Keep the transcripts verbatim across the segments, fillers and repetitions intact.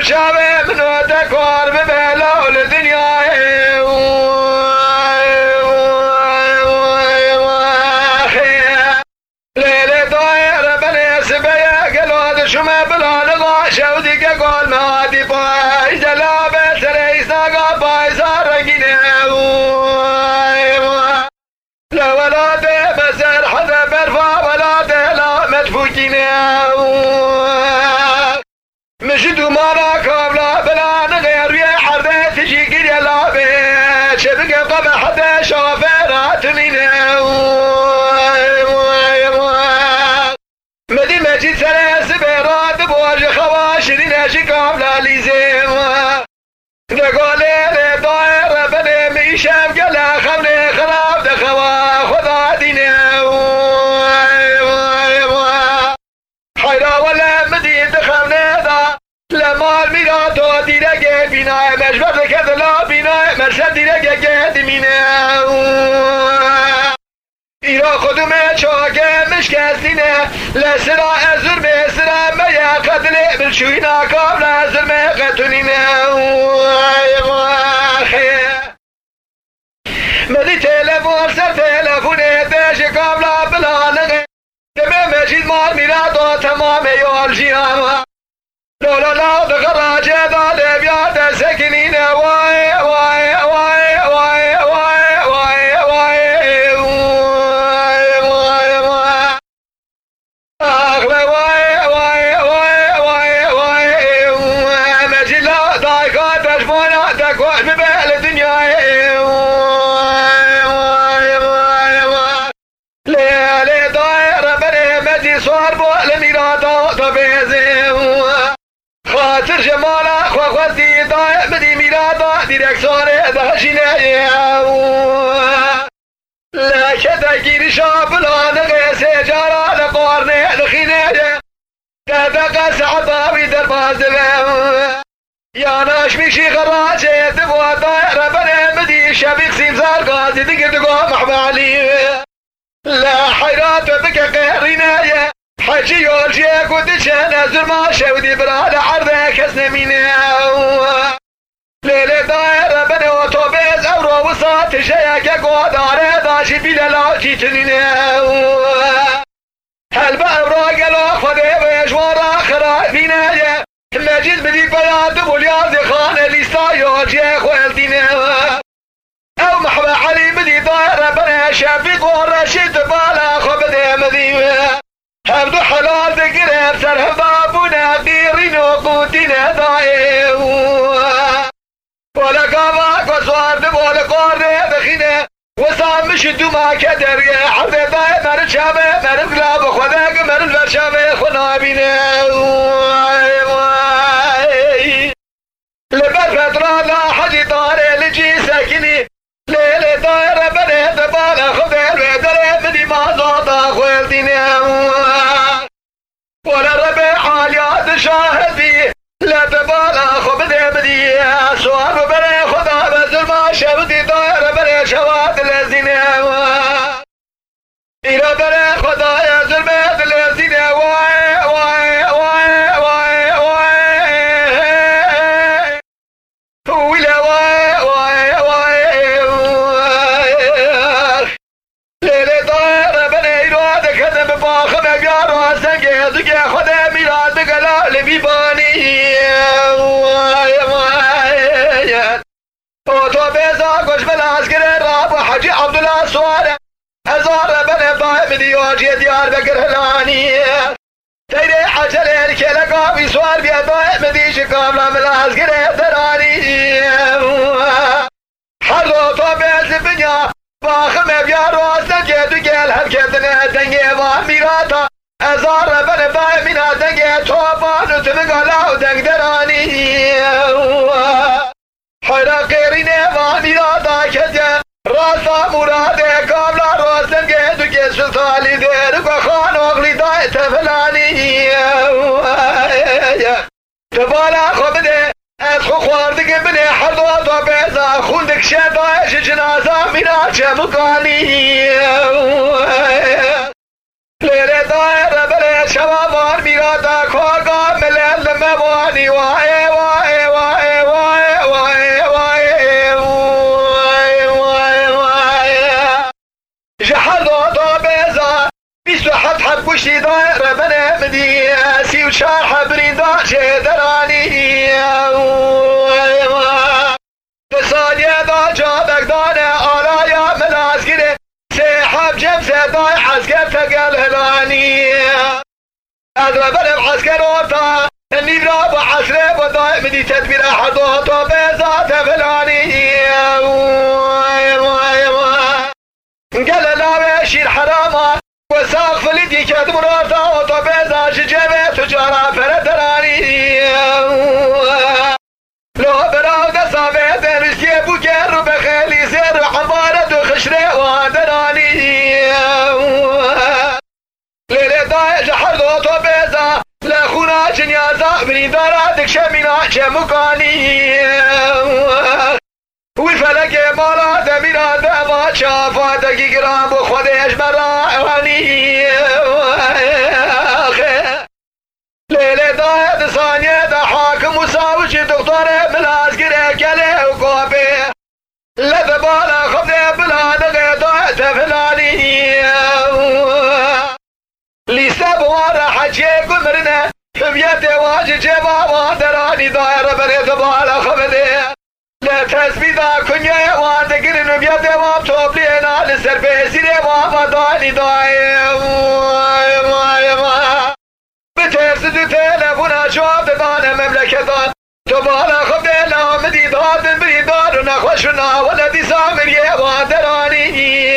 شابه منو تكور ببلا والدنيا ليلة طاير بني سبيا قلود شما بلا نغا شودي قول مهادي باي جلابة سريس ناقا باي سارقيني لا ولا دي بسر حدا برفا ولا دي لا مدفوكيني مشدو مالا كابلا بلا نغير ويا حردة تجي قرية لابي شبك قبل حدا شافرات مني مدي مجد سلاس بيرات بواج خواشرين اشي كابلا ليزيم دقالي لي طاير بني ميشام قلا خمني خراب دخوا خدا ديني حيرا ولا مدي دخمني دا لمال ميرا تو ديرك بناء مجبر كذلا بناء مرشد ديرك قدمينه ایرا خودم چاگه مشکستینه لسرا ازر مسرا میا قتل بالشوینا قبل ازر ما قتلینه مدی تلفون سر تلفون دش قبل بلانه دم مجید مار میرا دو تمام یال جیام لا لا لا دغراج دال بیاد سکنینه وای وای وای وای وای وای وای ليالي داير بني مدي صار بول ميرادا طبيزي خاطر جمالا خوخوتي داير مدي ميرادا ديرك صار داشيني لا كدا كيري شابلا نغيسي جارا لقارني لخيني كدقى سعطاوي دربازي يا ناش مشي غراجي دبوا داير بني مدي شبيك سيمزار غازي دقر دقوا محبالي لا حيرات بك غيرنا حجي يولجي قد شانا زرما شودي برا عرضه كسنا مينا ليلة داير بني وطوبيز أورو وصات شيك قدار داشي بلا لا جيتنينا هل بأورو قلو خذي بيجوار آخر فينا مجيد بدي بياد بوليازي خان ليسا يولجي خوالدينا او محبا علي بدي داير بنا شافيق ورشيد بالا خبدي مذيوه هبدو حلال ذكر سر بابنا ديرين وقوتنا دايو ولا قاباك وصوارد ولا قارد بخينه وصام مشدو ما كدر يا حرد داير مرد شابه مرد غلاب خذاك مرد برشابه خنابينه لبر فترة لا حجي طاري لجي ساكني ليلة دايرة بني دبالة خذيل ويدري بدي ما زوطا خويلتيني ولا ربي حاليات شاهدي لا دبالة خبدي بدي سوار بني خدا بزر ما شبدي دايرة بني شواد الذين إلى بني خدا يزر بيت الذين واي واي واي واي واي ولا واي واي واي ليلة دايرة بني راد كذب باخم بيار واسنجي زكي خدا ميلاد قلا لبيباني واي واي اوتو بيزا قش بالعسكر راب حجي عبد الله سوار هزار بني باي مديوجي ديار بكر هلاني تيري عجل الكلقاوي سوار بيداي مديش قابلا بالعسكر دراني حلو تو بيز بنيا باخم بيار واسنجي دقيل هبكتنا دنجي واميراتا هزار بني باي منا دنجي توبان تبقى دنج دراني حيرا قيريني واميراتا كجا راسا مراد قابلا روسنجي دقي سلطالي دير وخان وغلي داي تفلاني تبالا خبدي ادخو خواردك بني حلوة وبيزا خوندك شدايش جنازة منا شمقاني ليلة دايرة بلي شبابار ميرادا كوغا ملل مواني واي واي بدی سی و چار حبرین داشه درانی دسانیه دا جابک دانه آلایا ملازگیره سه حب جمسه دای حسکر تقل هلانی از ربل حسکر ارتا النبرا بحسره بدای مدي تدبير حضوته بذات فلاني قال لا بشير حراما وساق فلدي كد مرارتا وطو بذا شجبه تجارة فردراني لو براو دسامه درسي بكر بخيلي زر حمارة خشره وادراني ليلة دايج حضوته بذا لخونا جنيازا بني داراتك شمينا شمكاني والفلك مالا دمينا دما شافاتك قرام وخديش مراني ليلة دايد ثانية دا حاكم وساوش دكتور ملازقر كله وقوبي لذبالا خبده بلا نغي دايد فلاني لسه بوار حجي قمرنا بيت واجه جبا وادراني داير بريد بالا خبده لا تسبيدا كنيا وادقرن بيت واب توبلينا لسر بيسيري وابا داني داير بترسد تلفونا شواب دانا مملكتان تبالا خبده لا مدي داد بريدان ونخوشنا ولدي سامري وادراني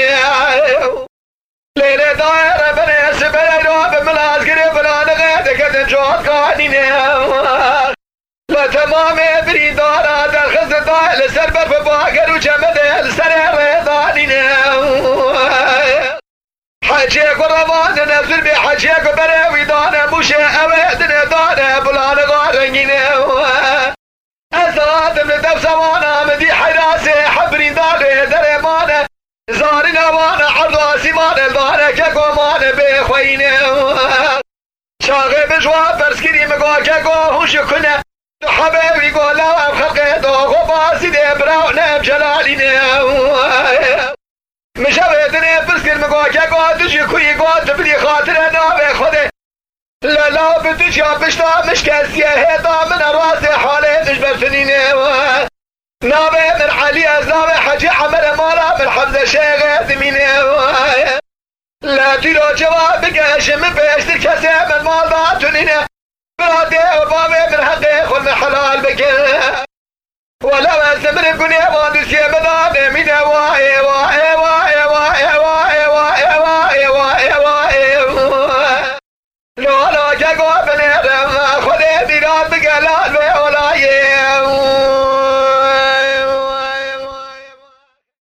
ليلة دايرة بنيس بليرو بملازقري بلا نغيدك تنجوت قانيني لا تمامي بريدانا دالخز داي لسر برف باقر وجمد لسر ريضانيني حجيك ورمان نزل بي حجيك بريوي دانا موشي اويدني دانا بلا نغارنيني أزاد من دف زوانا مدي حراسي حبري دالي دريمانا زارنا وانا عرضاسي مانا الدارة كاكو مانا بخويني شاغي بجوا برسكري مقوا كاكو هوش كنا حبيبي قولا خلقي دوغو باسي دي براونا بجلاليني مشاويتني برسكر مقوا كاكو دجي كوي قوات تبلي خاطر نابي خودي لا لا بدجي بشتا مش كاسيه هيدا من راسي حالي مش برسنيني نابي من علي أزنابي حجي عمل مالا من حمزة شيغي ثميني لا تلو جواب قاش من بيشتر كسي من مال باتنيني برادي وبابي من حقي خل من حلال بكي ولو أزمر بقني وادسي مداني من واي واي واي واي واي